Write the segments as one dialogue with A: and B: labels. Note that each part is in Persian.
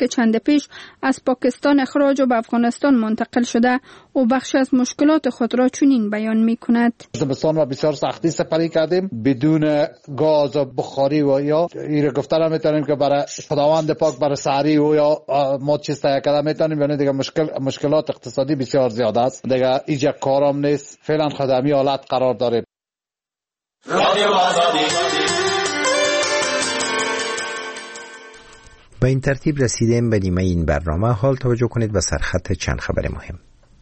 A: که چند پیش از پاکستان اخراج و به افغانستان منتقل شده و بخش از مشکلات خود را چنین بیان می کند.
B: زمستان را بسیار سختی سپری کردیم بدون گاز و بخاری و یا این گفتن میتونیم که برای خداوند پاک برای سحری و یا ما چیز تهیه کردن میتونیم، یعنی دیگه مشکلات اقتصادی بسیار زیاد است دیگه. اینجا کارام نیست، فعلا خدمی حالت قرار داریم.
C: با این ترتیب رسیدیم به نیمه این برنامه. حال توجه کنید به سرخط چند خبر مهم.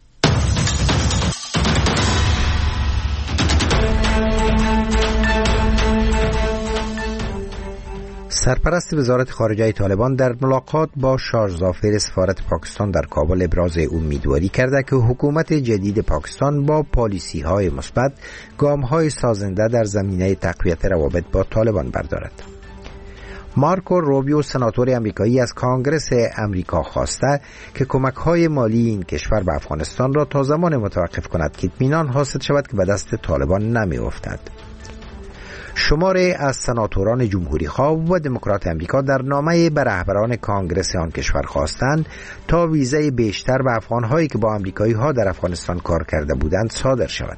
C: سرپرست وزارت خارجه طالبان در ملاقات با شاه ظافر سفارت پاکستان در کابل ابراز امیدواری کرده که حکومت جدید پاکستان با پالیسی‌های مثبت گام‌های سازنده در زمینه تقویت روابط با طالبان بردارد. مارکو روبیو سناتور امریکایی از کانگرس امریکا خواسته که کمک‌های مالی این کشور به افغانستان را تا زمان متوقف کند که اطمینان حاصل شود که به دست طالبان نمی‌افتد. شماری از سناتوران جمهوری‌خواه و دموکرات امریکا در نامه به رهبران کانگرس آن کشور خواستند تا ویزای بیشتر به افغان‌هایی که با امریکایی‌ها در افغانستان کار کرده بودند صادر شود.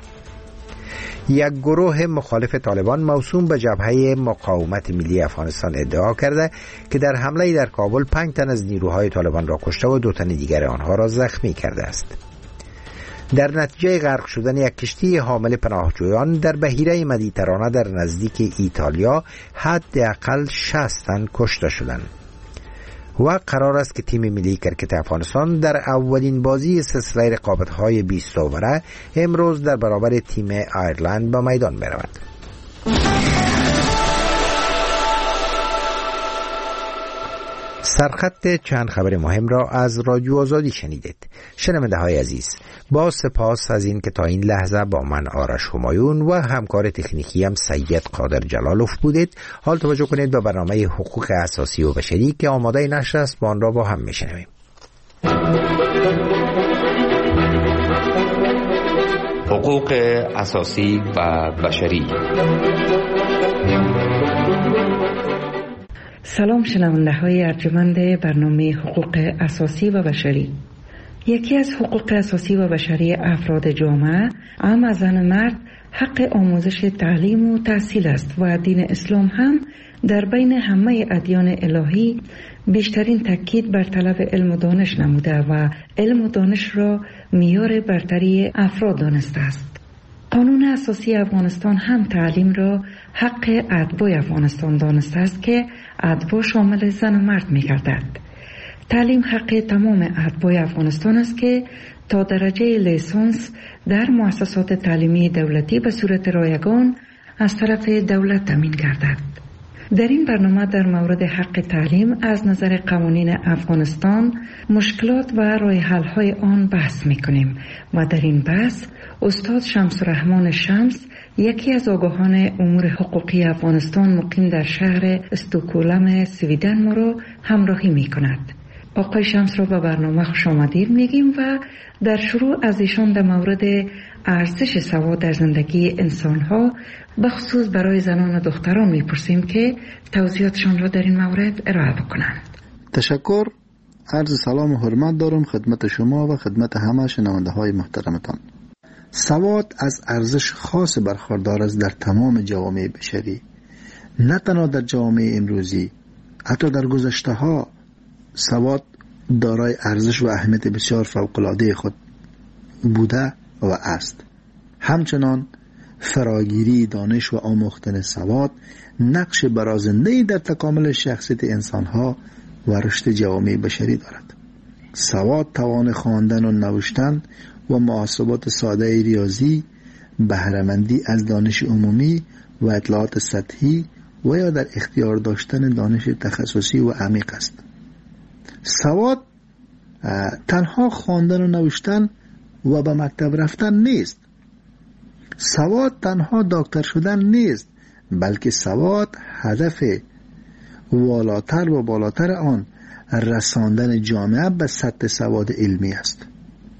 C: یک گروه مخالف طالبان موسوم به جبهه مقاومت ملی افغانستان ادعا کرده که در حمله در کابل 5 تن از نیروهای طالبان را کشته و 2 تن دیگر آنها را زخمی کرده است. در نتیجه غرق شدن یک کشتی حامل پناهجویان در بحیره مدیترانه در نزدیک ایتالیا حداقل 60 تن کشته شدند. و قرار است که تیم ملی کرکت افغانستان در اولین بازی سلسله رقابت‌های 20 اووره امروز در برابر تیم ایرلند به میدان برود. سرخط چند خبر مهم را از رادیو آزادی شنیدید. شنونده‌های عزیز، با سپاس از این که تا این لحظه با من آرش همایون و همکار تکنیکی هم سید قادر جلالوف بودید. حال توجه کنید به برنامه حقوق اساسی و بشری که آماده نشر است، با آن را با هم میشنویم.
D: حقوق اساسی و بشری.
E: سلام شنونده های ارجمند برنامه حقوق اساسی و بشری. یکی از حقوق اساسی و بشری افراد جامعه، هم از زن مرد، حق آموزش تعلیم و تحصیل است و دین اسلام هم در بین همه ادیان الهی بیشترین تاکید بر طلب علم و دانش نموده و علم و دانش را معیار برتری افراد دانسته است. قانون اساسی افغانستان هم تعلیم را حق اتباع افغانستان دانسته است که اتباع شامل زن و مرد می گردد. تعلیم حق تمام اتباع افغانستان است که تا درجه لیسانس در مؤسسات تعلیمی دولتی به صورت رایگان از طرف دولت تامین گردد. در این برنامه در مورد حق تعلیم از نظر قوانین افغانستان، مشکلات و راه حل‌های آن بحث می‌کنیم و در این بحث استاد شمس الرحمن شمس، یکی از آگاهان امور حقوقی افغانستان مقیم در شهر استکهلم سویدن، ما را همراهی می‌کند. آقای شمس را به برنامه خوش آمدید میگیم و در شروع از ایشان در مورد ارزش سواد در زندگی انسان‌ها بخصوص برای زنان و دختران میپرسیم که توضیحاتشان را در این مورد ارائه بکنند.
F: تشکر. عرض سلام و حرمت دارم خدمت شما و خدمت همه شنونده های محترمتان. سواد از ارزش خاص برخوردار است در تمام جوامع بشری، نه تنها در جوامع امروزی، حتی در گذشته ها سواد دارای ارزش و اهمیت بسیار فوق‌العاده خود بوده و است. همچنان فراگیری دانش و آموختن سواد نقش برازنده‌ای در تکامل شخصیت انسانها و رشد جوامع بشری دارد. سواد توان خواندن و نوشتن و محاسبات ساده ریاضی، بهره‌مندی از دانش عمومی و اطلاعات سطحی و یا در اختیار داشتن دانش تخصصی و عمیق است. سواد تنها خواندن و نوشتن و به مکتب رفتن نیست. سواد تنها دکتر شدن نیست، بلکه سواد هدف والاتر و بالاتر آن رساندن جامعه به سطح سواد علمی است.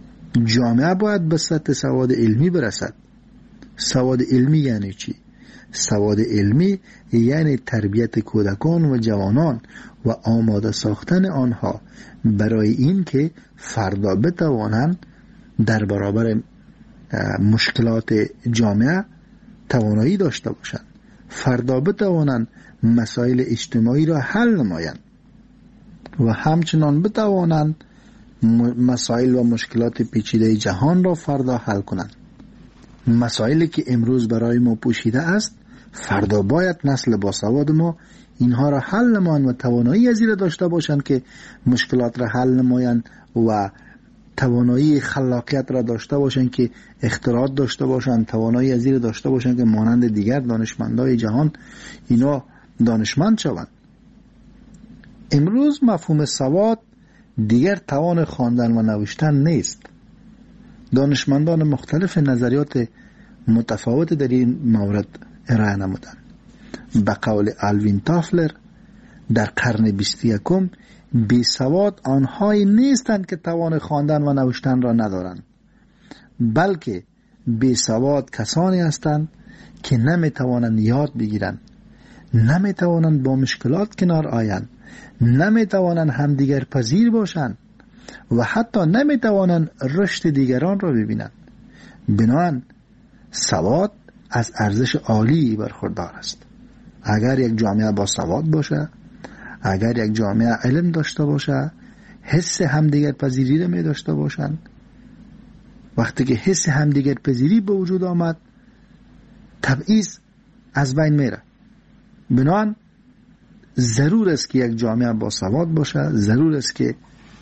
F: جامعه باید به سطح سواد علمی برسد. سواد علمی یعنی چی؟ سواد علمی یعنی تربیت کودکان و جوانان و آماده ساختن آنها برای این که فردا بتوانند در برابر مشکلات جامعه توانایی داشته باشند، فردا بتوانند مسائل اجتماعی را حل نمایند و همچنان بتوانند مسائل و مشکلات پیچیده جهان را فردا حل کنند. مسائلی که امروز برای ما پوشیده است، فردا باید نسل باسواد ما اینها را حل نمایند و توانایی از این را داشته باشند که مشکلات را حل نمایند و توانایی خلاقیت را داشته باشند که اختراعات داشته باشند، توانایی از این را داشته باشند که مانند دیگر دانشمندای جهان اینا دانشمند شوند. امروز مفهوم سواد دیگر توان خواندن و نوشتن نیست. دانشمندان مختلف نظریات متفاوت در این مورد ارائه نمودند. به قول الوین تافلر در قرن 21 بی سواد آنهایی نیستند که توان خواندن و نوشتن را ندارند، بلکه بی سواد کسانی هستند که نمیتوانند یاد بگیرند، نمیتوانند با مشکلات کنار آیند، نمیتوانند همدیگر پذیر باشند و حتی نمیتوانند رشد دیگران را ببینند. بنابراین سواد از ارزش عالی برخوردار است. اگر یک جامعه با سواد باشه، اگر یک جامعه علم داشته باشه، حس همدیگر پذیری را می داشته باشند، وقتی که حس همدیگر پذیری به وجود آمد، تبعیض از بین میره. بنابراین ضرور است که یک جامعه با سواد باشه، ضرور است که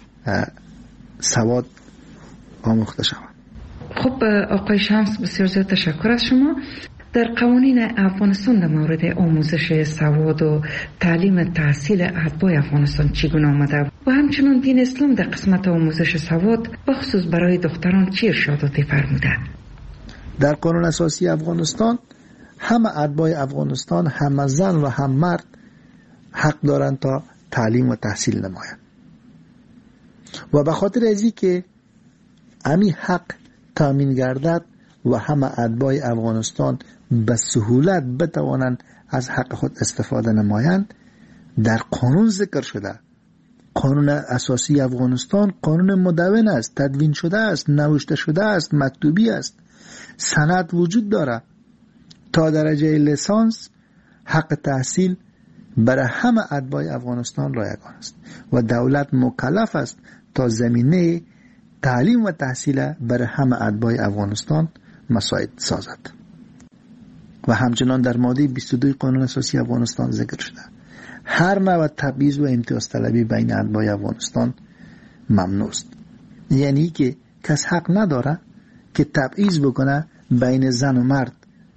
F: سواد آموخته شود.
E: خب آقای شمس، بسیار زیاد تشکر از شما. در قوانین افغانستان در مورد آموزش سواد و تعلیم تحصیل اتباع افغانستان چگونه آمده و همچنین دین اسلام در قسمت آموزش سواد بخصوص برای دختران چه ارشاداتی فرموده؟
F: در قانون اساسی افغانستان همه اتباع افغانستان، هم زن و هم مرد حق دارند تا تعلیم و تحصیل نمایند و به خاطر ازی که امی حق تامین گردد و همه اتباع افغانستان به سهولت بتوانند از حق خود استفاده نمایند، در قانون ذکر شده. قانون اساسی افغانستان قانون مدون است، تدوین شده است، نوشته شده است، مکتوبی است، سند وجود داره. تا درجه لیسانس حق تحصیل برای همه اتباع افغانستان رایگان است و دولت مکلف است تا زمینه تعلیم و تحصیل برای همه اتباع افغانستان مساعد سازد. و همچنان در ماده 22 قانون اساسی افغانستان ذکر شده هر نوع تبعیض و امتیاز طلبی بین اتباع افغانستان ممنوع است. یعنی که کس حق نداره که تبعیض بکنه بین زن و مرد،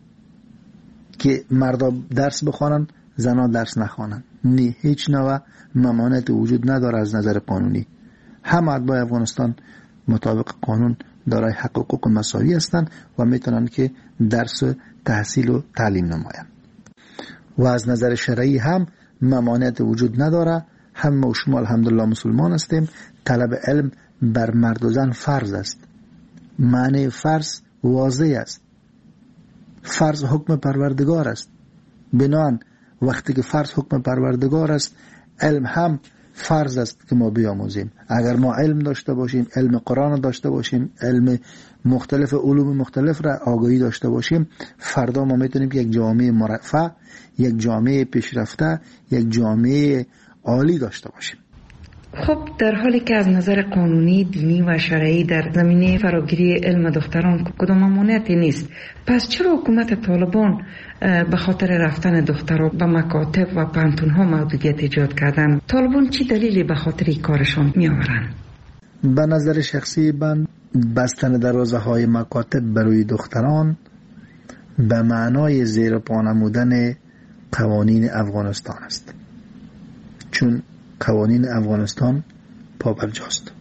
F: که مردا درس بخوانن زنها درس نخوانن. نه، هیچ نوع ممانعت وجود نداره از نظر قانونی. همه اتباع افغانستان مطابق قانون دارای حق و حقوق مساوی هستند و میتونن که درس و تحصیل و تعلیم نمایند. و از نظر شرعی هم ممانعت وجود نداره. همه و شما الحمدلله مسلمان هستیم. طلب علم بر مرد و زن فرض است. معنی فرض واضح است. فرض حکم پروردگار است. بنابراین وقتی که فرض حکم پروردگار است، علم هم فرض است که ما بیاموزیم. اگر ما علم داشته باشیم، علم قرآن داشته باشیم، علم مختلف علوم مختلف را آگاهی داشته باشیم، فردا ما میتونیم که یک جامعه مرفه، یک جامعه پیشرفته، یک جامعه عالی داشته باشیم.
E: خب در حالی که از نظر قانونی، دینی و شرعی در زمینه فراگیری علم دختران کدام ممانعتی نیست، پس چرا حکومت طالبان به خاطر رفتن دختران به مکاتب و پانتون‌ها محدودیت ایجاد کردن؟ طالبان چی دلیلی به خاطر کارشان می آورند؟
F: به نظر شخصی من بستن دروازه‌های مکاتب برای دختران به معنای زیر پا نمودن قوانین افغانستان است، چون قوانین افغانستان پابرجاست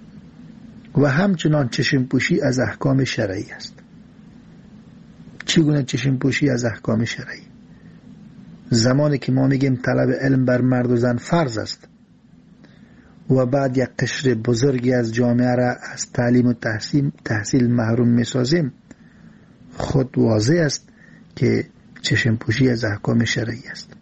F: و همچنان چشم پوشی از احکام شرعی است. چگونه چشم پوشی از احکام شرعی؟ زمانی که ما میگیم طلب علم بر مرد و زن فرض است و بعد یک قشر بزرگی از جامعه را از تعلیم و تحصیل محروم میسازیم، خود واضح است که چشم پوشی از احکام شرعی است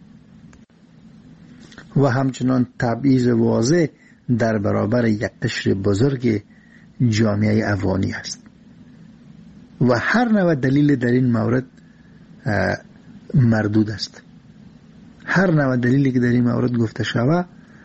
F: و همچنان تبعیض واضح در برابر یک قشر بزرگ جامعه افغانی است و هر نوع دلیل در این مورد مردود است. هر نوع دلیلی که در این مورد گفته شود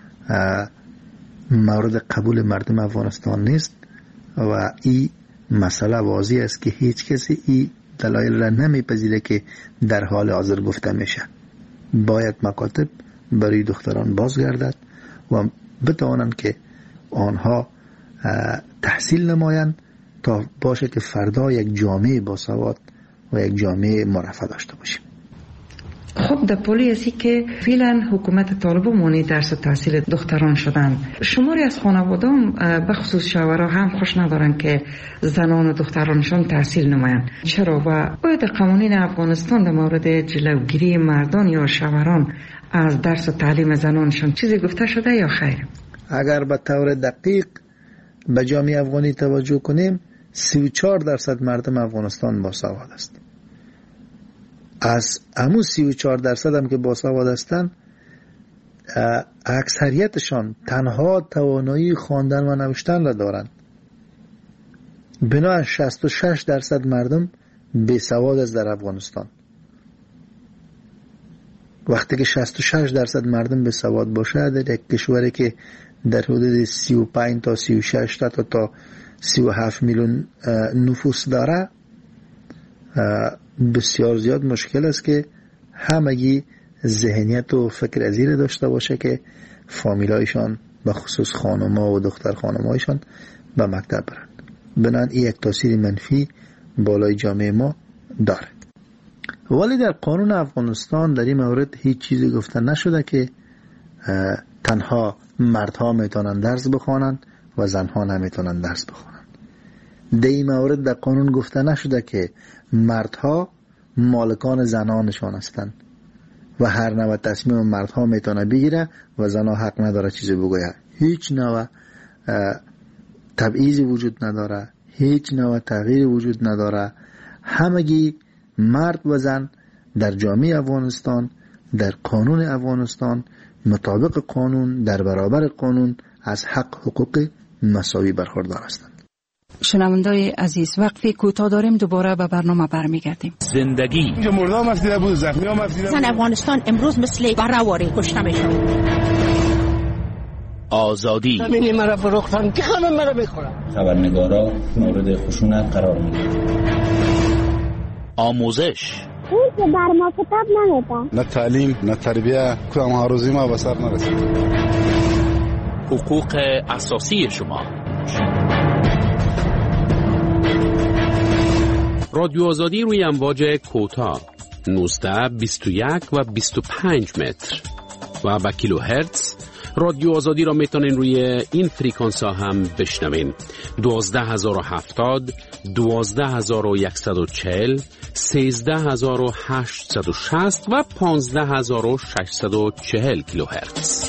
F: مورد قبول مردم افغانستان نیست و این مسئله واضح است که هیچ کسی این دلایل را نمیپذیره که در حال حاضر گفته میشه. باید مکاتب برای دختران بازگردد و بتوانند که آنها تحصیل نمایند تا باشه که فردا یک جامعه باسواد و یک جامعه مرفه داشته باشیم.
E: خب در پولی هستی که فعلا حکومت طالب مانی درس و تحصیل دختران شدن، شماری از خانوادان به خصوص شوهرها هم خوش ندارن که زنان و دخترانشان تحصیل نمایند. چرا و آیا در قوانین افغانستان در مورد جلوگیری مردان یا شوهران از درس و تعلیم زنانشان چیزی گفته شده یا خیر؟
F: اگر به طور دقیق به جامعه افغانی توجه کنیم 34% مردم افغانستان باسواد است. از همون 34% هم که باسواد هستند اکثریتشان تنها توانایی خواندن و نوشتن را دارند. بنابراین 66% مردم بیسواد است در افغانستان. وقتی که 66% مردم بیسواد باشه در یک کشوری که در حدود 35 تا 36 تا 37 میلیون نفوس داره بسیار زیاد مشکل است که همگی ذهنیت و فکر ازیر داشته باشه که فامیلایشان به خصوص خانم‌ها و دختر خانم‌هایشان به مکتب برند. بنابراین این یک تاثیر منفی بالای جامعه ما داره. ولی در قانون افغانستان در این مورد هیچ چیزی گفته نشده که تنها مردها میتونن درس بخوانند و زنها نمیتونن درس بخوانند. در این مورد در قانون گفته نشده که مردها مالکان زنانشان هستند و هر نوع تصمیم مردها میتونه بگیره و زنها حق نداره چیزی بگوید. هیچ نوع تبعیضی وجود نداره، هیچ نوع تغییری وجود نداره. همگی مرد و زن در جامعه افغانستان در قانون افغانستان مطابق قانون در برابر قانون از حق حقوق مساوی برخوردار هستند.
G: شنوندای عزیز وقفی کوتاه داریم، دوباره به برنامه برمیگردیم.
H: زندگی
I: اینجا مردم افزیده بود، زخمی هم افزیده بود.
J: زن افغانستان امروز مثل برهواری کشته میشه.
H: آزادی
I: همینی مرا فروختن که همه مرا بخورن.
K: خبرنگارا مورد خشونت قرار میگیرن.
H: آموزش
L: اون که بر ما کتاب نمیدن.
I: نه تعلیم نه تربیه کدام هاروزی ما به سر نرسید.
H: حقوق اساسی شما. رادیو آزادی روی امواج کوتاه 19 21 و 25 متر و با کیلو هرتز. رادیو آزادی را میتونین روی این فریکانس ها هم بشنوین. 12070 12140 13860 و 15640 کیلو هرتز.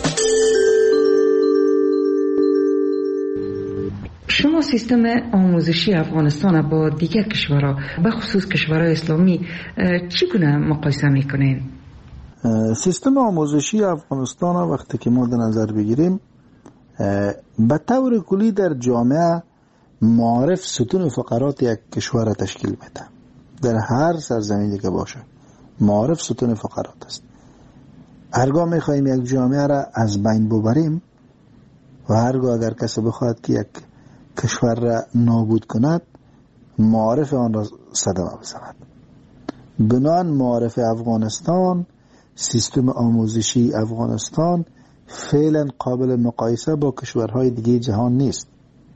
E: شما سیستم آموزشی افغانستان با دیگر کشورها به خصوص کشورهای اسلامی چگونه مقایسه میکنین؟
F: سیستم آموزشی افغانستان وقتی که ما در نظر بگیریم به طور کلی در جامعه معارف ستون فقرات یک کشور تشکیل میده. در هر سرزمینی که باشه معارف ستون فقرات است. هرگاه میخواییم یک جامعه را از بین ببریم و هرگاه اگر کسی بخواد که یک کشور را نابود کند معارف آن را صدمه بزند. بنان معارف افغانستان سیستم آموزشی افغانستان فعلا قابل مقایسه با کشورهای دیگه جهان نیست.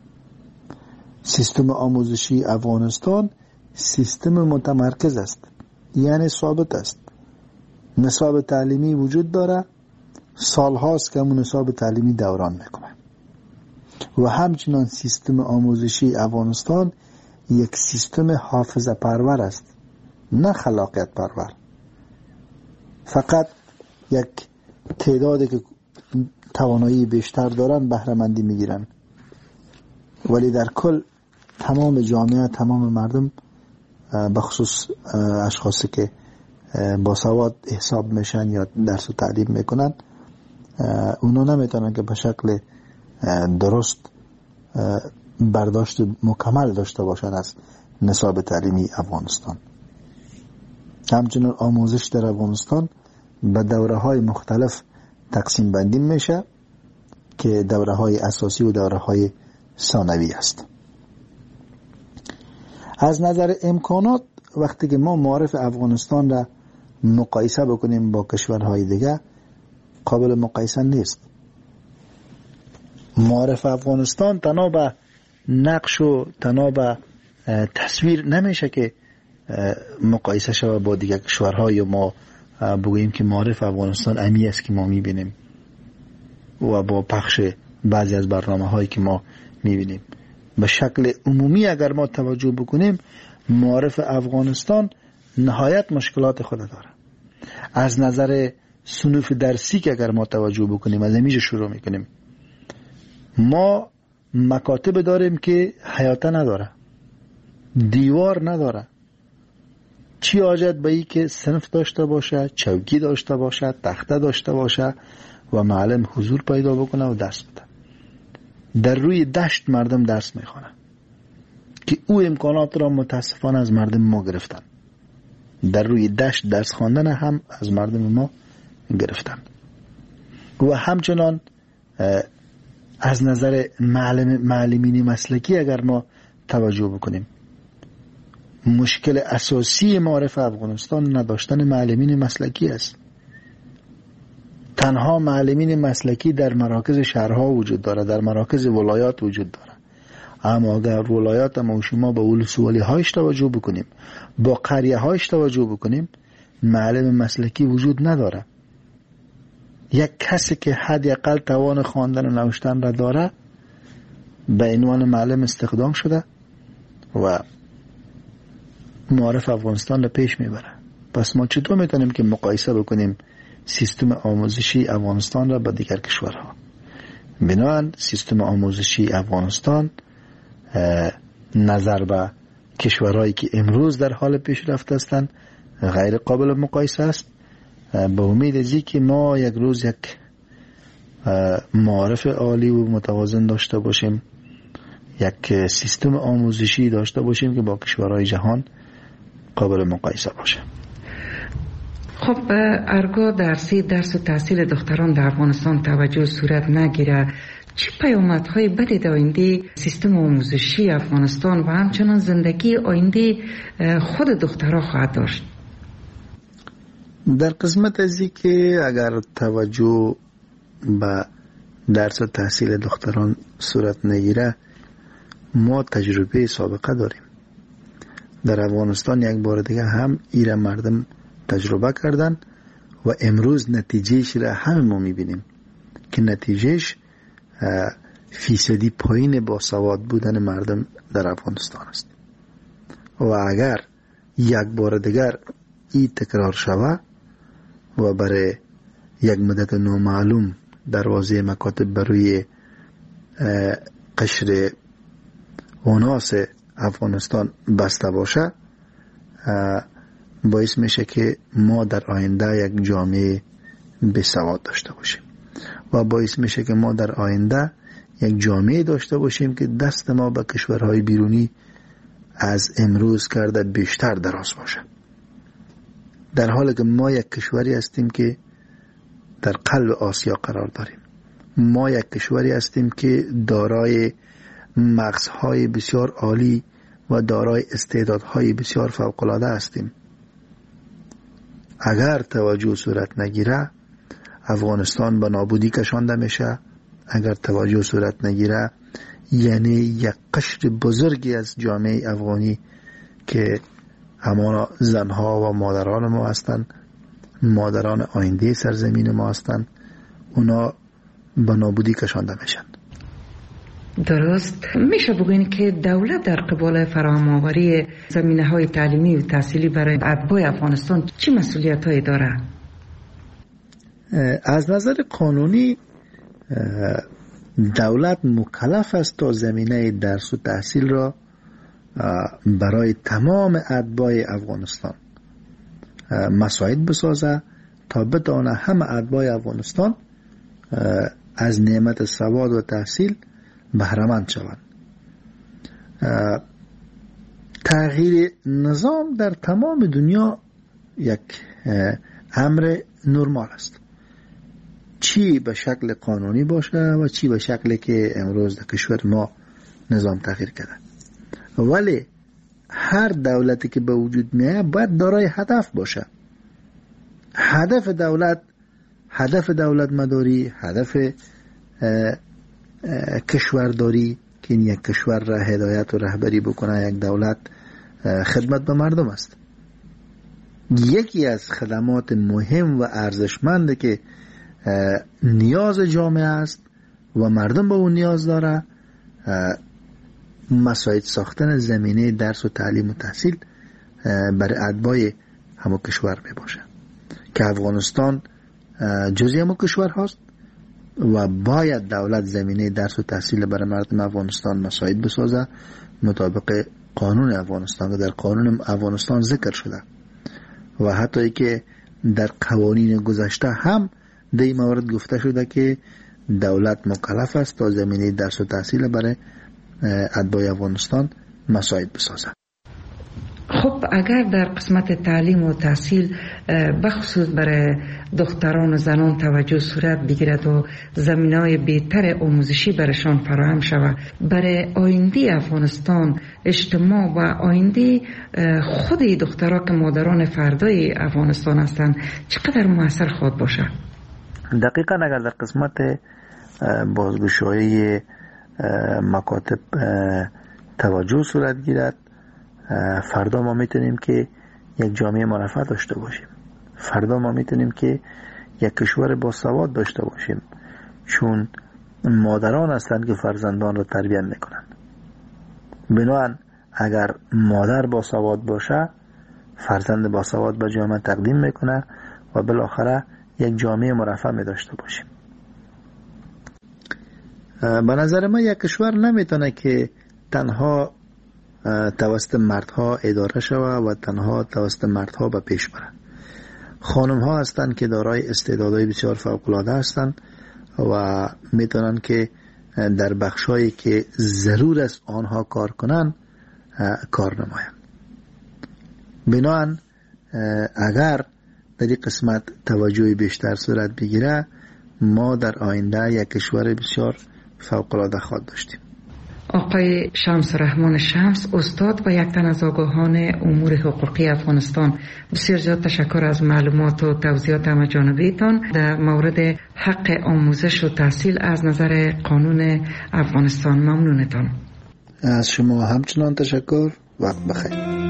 F: سیستم آموزشی افغانستان سیستم متمرکز است، یعنی ثابت است. نصاب تعلیمی وجود داره، سالهاست که همون نصاب تعلیمی دوران میکنه و همچنان سیستم آموزشی افغانستان یک سیستم حافظه پرور است، نه خلاقیت پرور. فقط یک تعدادی که توانایی بیشتر دارن بهره مندی میگیرن، ولی در کل تمام جامعه، تمام مردم، بخصوص اشخاصی که باسواد حساب میشن یا درس و تعلیم میکنن، اونا نمیتونن که به شکل درست برداشت مکمل داشته باشن از نصاب تعلیمی افغانستان. همچنین آموزش در افغانستان به دوره های مختلف تقسیم بندی میشه که دوره های اساسی و دوره های ثانوی است. از نظر امکانات وقتی که ما معارف افغانستان را مقایسه بکنیم با کشورهای دیگه قابل مقایسه نیست. معارف افغانستان تنها به نقش و تنها به تصویر نمیشه که مقایسه شود با دیگر کشورها یا ما بگوییم که معارف افغانستان امی است که ما میبینیم و با پخش بعضی از برنامه هایی که ما میبینیم. به شکل عمومی اگر ما توجه بکنیم معارف افغانستان نهایت مشکلات خود داره. از نظر صنوف درسی که اگر ما توجه بکنیم از همیشه شروع میکنیم، ما مکاتب داریم که حیاته نداره، دیوار نداره. چی حاجت به ای که صنف داشته باشه، چوکی داشته باشه، تخته داشته باشه و معلم حضور پیدا بکنه و درس بده. در روی دشت مردم درس میخوانه که او امکانات را متاسفانه از مردم ما گرفتن. در روی دشت درس خواندن هم از مردم ما گرفتن. و همچنان از نظر معلمین مسلکی اگر ما توجه بکنیم، مشکل اساسی معارف افغانستان نداشتن معلمین مسلکی است. تنها معلمین مسلکی در مراکز شهرها وجود داره، در مراکز ولایات وجود داره. اما اگر ولایات ما شما با ولسوالی هایش توجه بکنیم، با قریه هایش توجه بکنیم، معلم مسلکی وجود نداره. یک کسی که حداقل توان خواندن و نوشتن را داره به عنوان معلم استخدام شده و معارف افغانستان را پیش میبره. پس ما چطور میتونیم که مقایسه بکنیم سیستم آموزشی افغانستان را با دیگر کشورها؟ بنابراین سیستم آموزشی افغانستان نظر به کشورهایی که امروز در حال پیشرفت هستند غیر قابل مقایسه است. به امید ازی که ما یک روز یک معارف عالی و متوازن داشته باشیم، یک سیستم آموزشی داشته باشیم که با کشورهای جهان قابل مقایسه باشه.
E: خب ارگاه درس و تحصیل دختران در افغانستان توجه صورت نگیره، چه پیامدهای بدی در آینده سیستم آموزشی افغانستان و همچنان زندگی آینده خود دخترها خواهد داشت؟
F: در قسمت ازی که اگر توجه به درس و تحصیل دختران صورت نگیره، ما تجربه سابقه داریم. در افغانستان یک بار دیگه هم ایره مردم تجربه کردن و امروز نتیجهش را هم ما میبینیم که نتیجهش فیصدی پایین با سواد بودن مردم در افغانستان است. و اگر یک بار دیگر این تکرار شود و برای یک مدت نامعلوم دروازه مکاتب بروی قشر اوناس افغانستان بسته باشه، باعث میشه که ما در آینده یک جامعه بسواد داشته باشیم و باعث میشه که ما در آینده یک جامعه داشته باشیم که دست ما به کشورهای بیرونی از امروز کرده بیشتر دراز باشه، در حالی که ما یک کشوری هستیم که در قلب آسیا قرار داریم. ما یک کشوری هستیم که دارای مغزهای بسیار عالی و دارای استعدادهای بسیار فوق‌العاده هستیم. اگر توجه صورت نگیره افغانستان به نابودی کشانده میشه. اگر توجه صورت نگیره یعنی یک قشر بزرگی از جامعه افغانی که همان زنها و مادران ما هستند، مادران آینده سرزمین ما هستند، اونا به نابودی کشانده میشن.
E: درست. میشه بگوین که دولت در قبال فراهم آوری زمینه‌های تعلیمی و تحصیلی برای اتباع افغانستان چه مسئولیت‌هایی داره؟
F: از نظر قانونی دولت مکلف است تا زمینه درس و تحصیل را برای تمام اتباع افغانستان مساعد بسازه تا بتونه همه اتباع افغانستان از نعمت سواد و تحصیل بهره‌مند شوند. تغییر نظام در تمام دنیا یک امر نرمال است، چی به شکل قانونی باشه و چی به شکلی که امروز در کشور ما نظام تغییر کرده. ولی هر دولتی که به وجود میاد باید دارای هدف باشه. هدف دولت مداری، هدف کشورداری که این یک کشور را هدایت و رهبری بکنه، یک دولت خدمت به مردم است. یکی از خدمات مهم و ارزشمند که نیاز جامعه است و مردم به اون نیاز داره، مساعد ساختن زمینه درس و تعلیم و تحصیل برای اتباع همو کشور می باشه که افغانستان جزئی همو کشور هست و باید دولت زمینه درس و تحصیل برای مردم افغانستان مساعد بسازه مطابق قانون افغانستان که در قانون افغانستان ذکر شده و حتی ای که در قوانین گذشته هم در این مورد گفته شده که دولت مکلف است تا زمینه درس و تحصیل برای اتباع افغانستان مساعد بسازه.
E: خب اگر در قسمت تعلیم و تحصیل بخصوص برای دختران و زنان توجه صورت بگیرد و زمینه‌های بهتر آموزشی برشان فراهم شود، برای آینده افغانستان اجتماع و آینده خود دخترها که مادران فردای افغانستان هستند چقدر مؤثر خواهد باشد؟
F: دقیقاً اگر در قسمت بازگشایی مکاتب توجه صورت گیرد، فردا ما میتونیم که یک جامعه مرفه داشته باشیم. فردا ما میتونیم که یک کشور با سواد داشته باشیم، چون مادران هستند که فرزندان را تربیت میکنند. بنابراین اگر مادر با سواد باشه، فرزند با سواد به جامعه تقدیم میکنه و بالاخره یک جامعه مرفه می داشته باشیم. به نظر من یک کشور نمیتونه که تنها توسط مردها اداره شود و تنها توسط مردها به پیش بره. خانم ها هستند که دارای استعدادهای بسیار فوق العاده هستند و میتونن که در بخشایی که ضرور است آنها کار کنن کار نمایند. بنابراین اگر در این قسمت توجه بیشتر صورت بگیره، ما در آینده یک کشور بسیار فوق العاده خواهد داشتیم.
E: آقای شمس رحمان شمس، استاد و یک تن از آگاهان امور حقوقی افغانستان، بسیار زیاد تشکر از معلومات و توضیحات همه جانبیتان در مورد حق آموزش و تحصیل از نظر قانون افغانستان. ممنونتان.
F: از شما همچنان تشکر. وقت بخیر.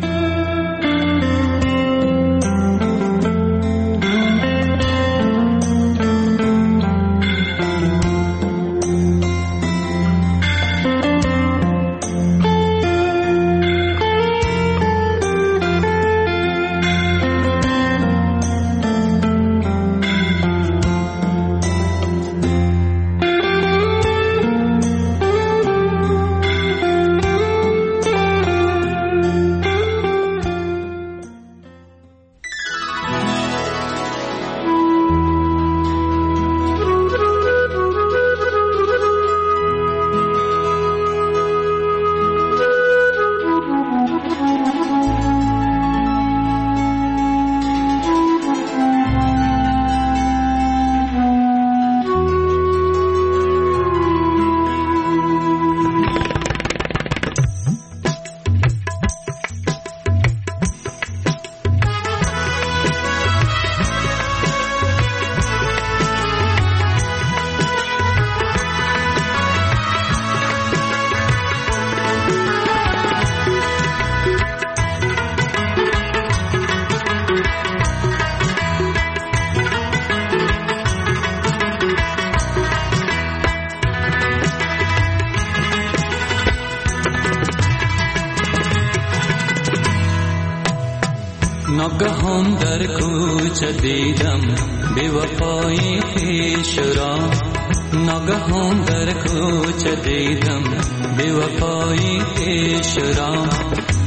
M: ناگهان در کوچه دیدم بی وفایی خویش را، ناگهان در کوچه دیدم بی وفایی خویش را، با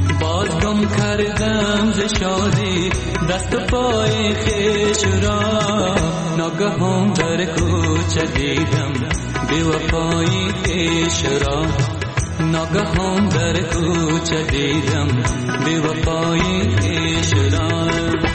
M: باز گم کردم ز شادی دست و پای خویش را ناگهان در کوچه دیدم بی وفایی خویش را ناگهان در کوچه دیدم بی وفایی خویش را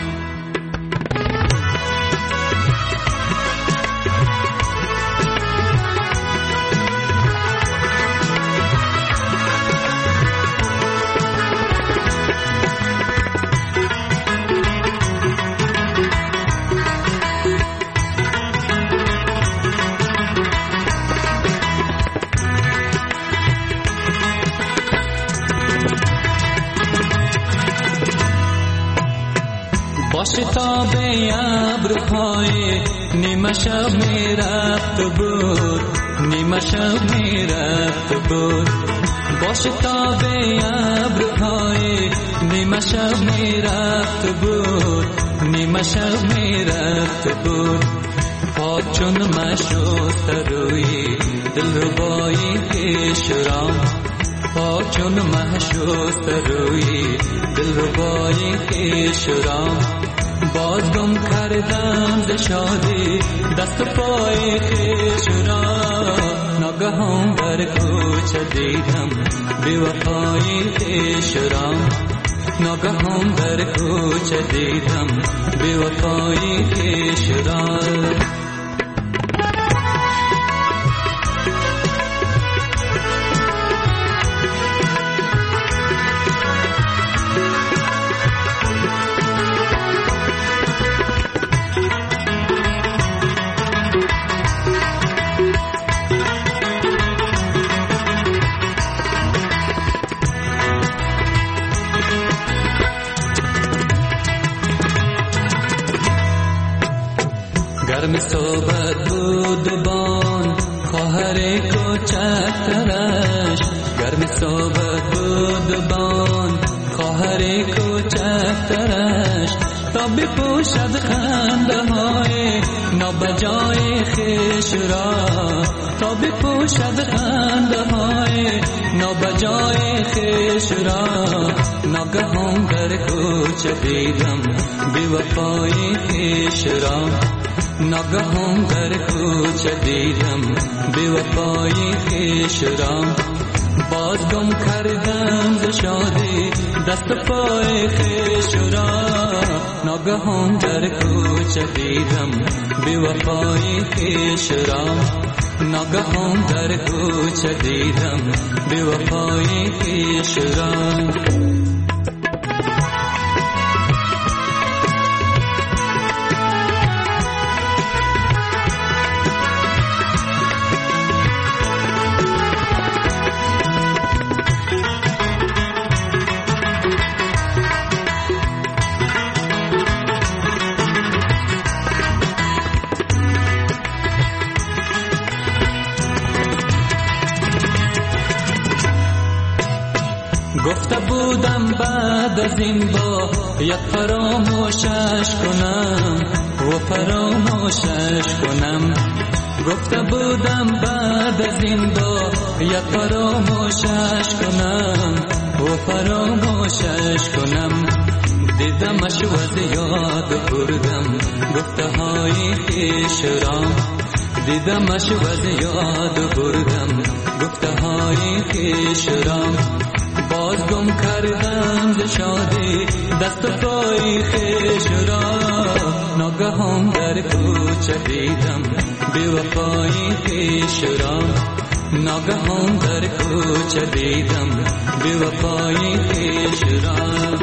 M: شتاب ابرهای نیمه شب می رفت بود نیمه شب می رفت بود با شتاب ابرهای نیمه شب می رفت بود نیمه شب می رفت بود پاک چون مشوست روی دلربایی خویش را پاک چون مشوست روی دلربایی خویش را باز گم کردم ز شادی دست و پای خویش را ناگهان در کوچه دیدم بی وفایی خویش را ناگهان در کوچه دیدم بی وفایی خویش را گرم صحبت بود بان خواهر کوچکترش گرم صحبت بود بان خواهر کوچکترش تا بپوشد خنده های نابجای خویش را تا بپوشد خنده های نابجای خویش را ناگهان در کوچه دیدم بی وفایی خویش را ناگهان در کوچه دیدم بی وفایی خویش را باز گم کردم ز شادی دست و پای خویش را ناگهان در کوچه دیدم بی وفایی خویش را ناگهان در کوچه دیدم بی وفایی خویش را گفته بودم بعد از این با یک فراموشش کنم و فراموشش کنم گفته بودم بعد از این با یک فراموشش کنم و فراموشش کنم دیدمش و از یاد بردم گفته های خویش را دیدمش و از یاد بردم گفته های خویش را باز گم کردم ز شادی دست و پای خویش را ناگهان در کوچه دیدم بی وفایی خویش را ناگهان در کوچه دیدم بی وفایی خویش را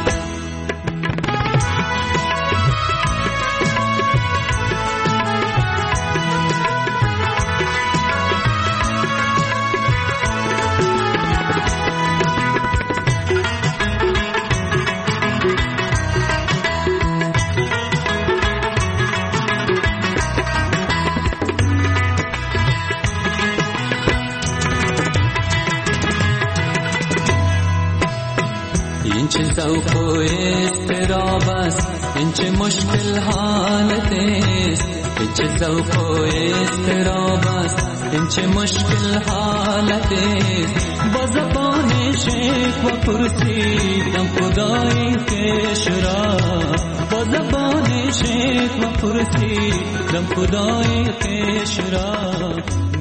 M: این چه ذوق و اضطراب است این چه مشکل حالت است این چه ذوق و اضطراب است این چه مشکل حالت است با زبان شکر شیخ و پرسیدم خدای خویش را، با زبان شیخ و پرسیدم خدای خویش را.